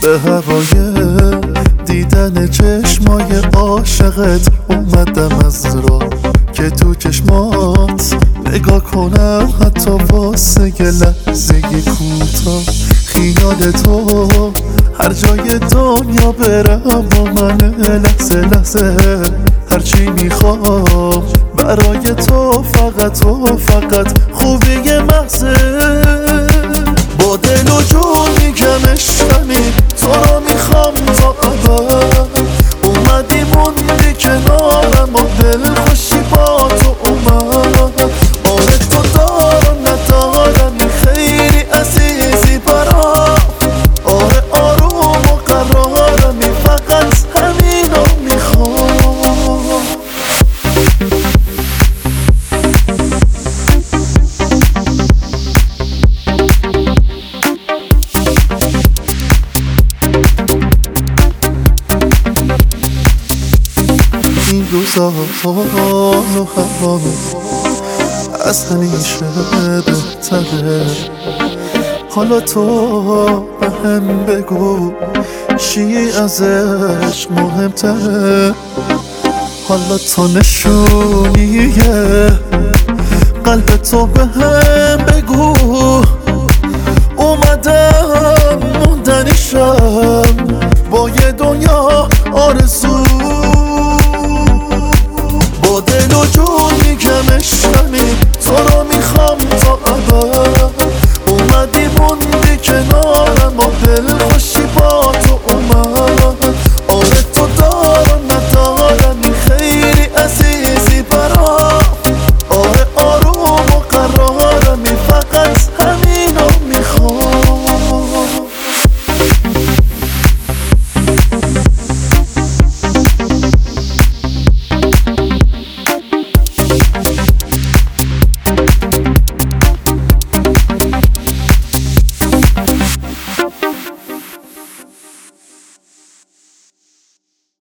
به هوای دیدن چشمای عاشقت اومدم از راه که تو چشمات نگاه کنم، حتی واسه یه لحظه کوتاه. خیال تو هر جای دنیا برم با من، لحظه لحظه هرچی میخوام برای تو، فقط خوبی محضه. با دل و جون میگم عشقمی، تو رو میخوام تا ابد. اومدی موندی کنارم و دل خوشی با تو اومد. آره تو دارم ندارم خیلی عزیزی برام. آره آروم و قرارم فقط همینو میخوام. این روزا حال و هوا از همیشه بهتره. حالا تو به هم بگو چی ازش مهمتره. حالا تو نشونیه قلب تو به هم بگو اومدم